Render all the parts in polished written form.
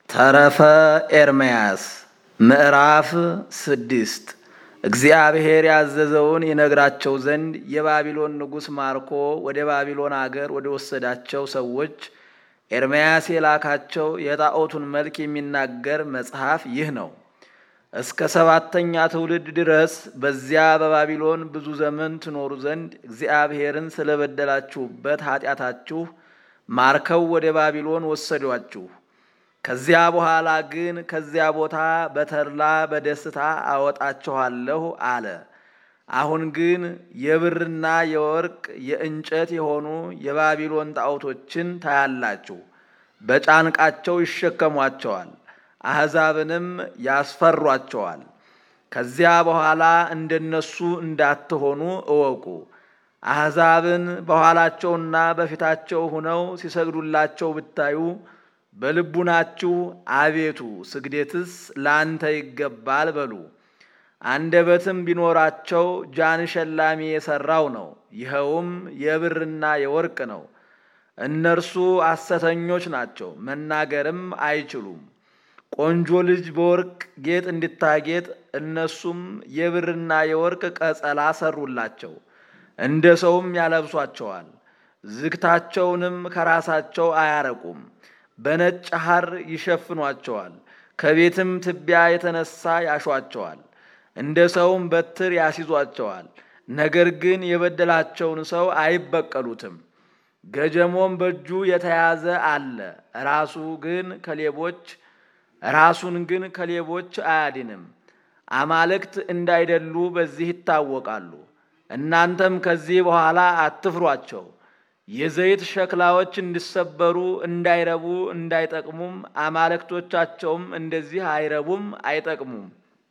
ተረፈ ኤርምያስ ምዕራፍ 6 እግዚአብሔር ያዘዘውን ይነግራቸው ዘንድ የባቢሎን ንጉሥ ማርኮ ወደ ባቢሎን አገር ወደ ወሰዳቸው ሰዎች ኤርምያስ የላካቸው የጣዖቱን መልክ የሚናገር መጽሐፍ ይህ ነው። እስከ 7ኛ ትውልድ ድረስ በዚያ በባቢሎን ብዙ ዘመን ትኖሩ ዘንድ እግዚአብሔርን ስለበደላችሁበት ኃጢአታችሁ ማርከው ወደ ባቢሎን ወሰዷችሁ። ከዚያ በኋላ ግን ከዚያ ቦታ በተድላ በደስታ አወጣችኋለሁ አለ። አሁን ግን የብርና የወርቅ የእንጨት የሆኑ የባቢሎን ጣዖቶችን ታያላችሁ። በጫንቃቸው ይሸከሟቸዋል፣ አሕዛብንም ያስፈሯቸዋል። ከዚያ በኋላ እንደነሱ እንዳትሆኑ እወቁ። አሕዛብን በኋላቸውና በፊታቸው ሆነው ሲሰግዱላቸው ብታዩ በልቡናችሁ አቤቱ ስግደትስ ላንተ ይገባል በሉ። አንደበትም ቢኖራቸው ጃን ሸላሚ የሠራው ነው፣ ይኸውም የብርና የወርቅ ነው። እነርሱ ሐሰተኞች ናቸው፣ መናገርም አይችሉም። ቆንጆ ልጅ በወርቅ ጌጥ እንድታጌጥ እነሱም የብርና የወርቅ ቀጸላ ሰሩላቸው፣ እንደ ሰውም ያለብሷቸዋል። ዝግታቸውንም ከራሳቸው አያረቁም፣ በነጭ ሐር ይሸፍኗቸዋል። ከቤትም ትቢያ የተነሳ ያሿቸዋል፣ እንደ ሰውም በትር ያስይዟቸዋል። ነገር ግን የበደላቸውን ሰው አይበቀሉትም። ገጀሞም በእጁ የተያዘ አለ፣ ራሱን ግን ከሌቦች አያድንም። አማልክት እንዳይደሉ በዚህ ይታወቃሉ። እናንተም ከዚህ በኋላ አትፍሯቸው። የዘይት ሸክላዎች እንዲሰበሩ እንዳይረቡ እንዳይጠቅሙም፣ አማልክቶቻቸውም እንደዚህ አይረቡም አይጠቅሙም።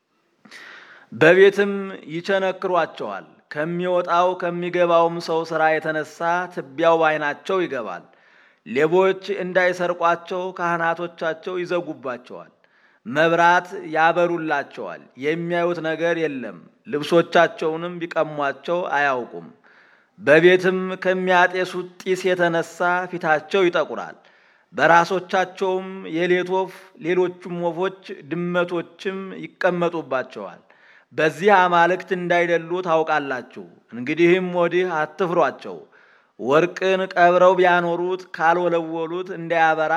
በቤትም ይቸነክሯቸዋል። ከሚወጣው ከሚገባውም ሰው ሥራ የተነሳ ትቢያው ባይናቸው ይገባል። ሌቦች እንዳይሰርቋቸው ካህናቶቻቸው ይዘጉባቸዋል። መብራት ያበሩላቸዋል፣ የሚያዩት ነገር የለም። ልብሶቻቸውንም ቢቀሟቸው አያውቁም። በቤትም ከሚያጤሱት ጢስ የተነሳ ፊታቸው ይጠቁራል። በራሶቻቸውም የሌት ወፍ፣ ሌሎቹም ወፎች ድመቶችም ይቀመጡባቸዋል። በዚህ አማልክት እንዳይደሉ ታውቃላችሁ። እንግዲህም ወዲህ አትፍሯቸው። ወርቅን ቀብረው ቢያኖሩት ካልወለወሉት እንዳያበራ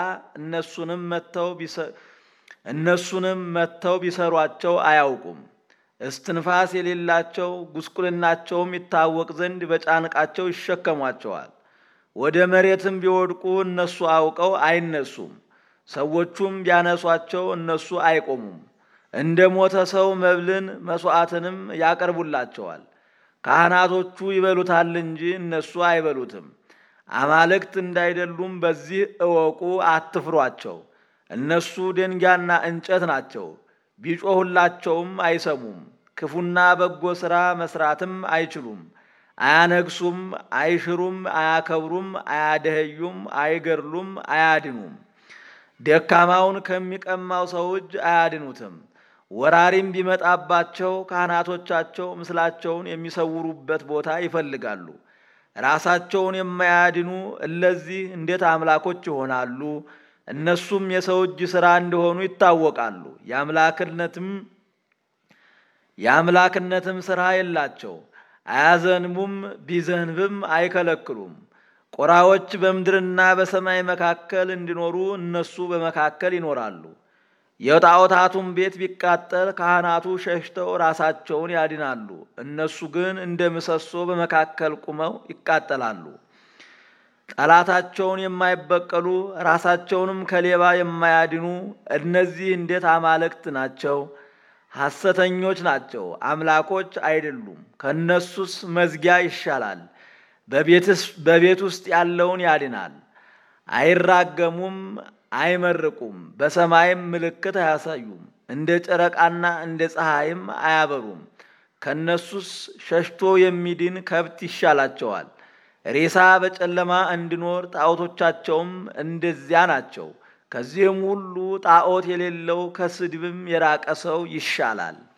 እነሱንም መጥተው ቢሰሯቸው አያውቁም። እስትንፋስ የሌላቸው ጉስቁልናቸውም ይታወቅ ዘንድ በጫንቃቸው ይሸከሟቸዋል። ወደ መሬትም ቢወድቁ እነሱ አውቀው አይነሱም። ሰዎቹም ቢያነሷቸው እነሱ አይቆሙም። እንደ ሞተ ሰው መብልን መሥዋዕትንም ያቀርቡላቸዋል። ካህናቶቹ ይበሉታል እንጂ እነሱ አይበሉትም። አማልክት እንዳይደሉም በዚህ እወቁ፣ አትፍሯቸው። እነሱ ድንጋይና እንጨት ናቸው፣ ቢጮሁላቸውም አይሰሙም። ክፉና በጎ ሥራ መስራትም አይችሉም። አያነግሱም፣ አይሽሩም፣ አያከብሩም፣ አያደኸዩም፣ አይገድሉም፣ አያድኑም። ደካማውን ከሚቀማው ሰው እጅ አያድኑትም። ወራሪም ቢመጣባቸው ካህናቶቻቸው ምስላቸውን የሚሰውሩበት ቦታ ይፈልጋሉ። ራሳቸውን የማያድኑ እለዚህ እንዴት አምላኮች ይሆናሉ? እነሱም የሰው እጅ ሥራ እንደሆኑ ይታወቃሉ። የአምላክነትም ሥራ የላቸው። አያዘንቡም፣ ቢዘንብም አይከለክሉም። ቆራዎች በምድርና በሰማይ መካከል እንዲኖሩ እነሱ በመካከል ይኖራሉ። የጣዖታቱም ቤት ቢቃጠል ካህናቱ ሸሽተው ራሳቸውን ያድናሉ። እነሱ ግን እንደ ምሰሶ በመካከል ቁመው ይቃጠላሉ። ጠላታቸውን የማይበቀሉ ራሳቸውንም ከሌባ የማያድኑ እነዚህ እንዴት አማልክት ናቸው? ሐሰተኞች ናቸው፣ አምላኮች አይደሉም። ከእነሱስ መዝጊያ ይሻላል፣ በቤት ውስጥ ያለውን ያድናል። አይራገሙም፣ አይመርቁም፣ በሰማይም ምልክት አያሳዩም። እንደ ጨረቃና እንደ ፀሐይም አያበሩም። ከእነሱስ ሸሽቶ የሚድን ከብት ይሻላቸዋል። ሬሳ በጨለማ እንዲኖር ጣዖቶቻቸውም እንደዚያ ናቸው። ከዚህም ሁሉ ጣዖት የሌለው ከስድብም የራቀ ሰው ይሻላል።